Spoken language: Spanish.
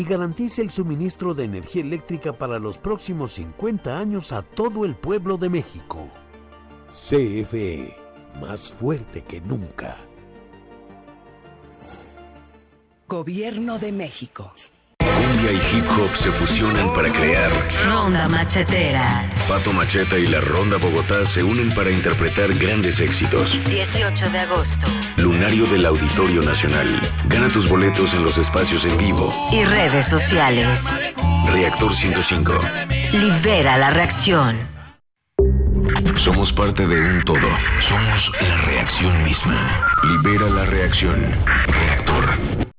y garantice el suministro de energía eléctrica para los próximos 50 años a todo el pueblo de México. CFE, más fuerte que nunca. Gobierno de México. Cumbia y hip hop se fusionan para crear Ronda Machetera. Pato Macheta y la Ronda Bogotá se unen para interpretar grandes éxitos. 18 de agosto. Lunario del Auditorio Nacional. Gana tus boletos en los espacios en vivo Y redes sociales. Reactor 105. Libera la reacción. Somos parte de un todo. Somos la reacción misma. Libera la reacción. Reactor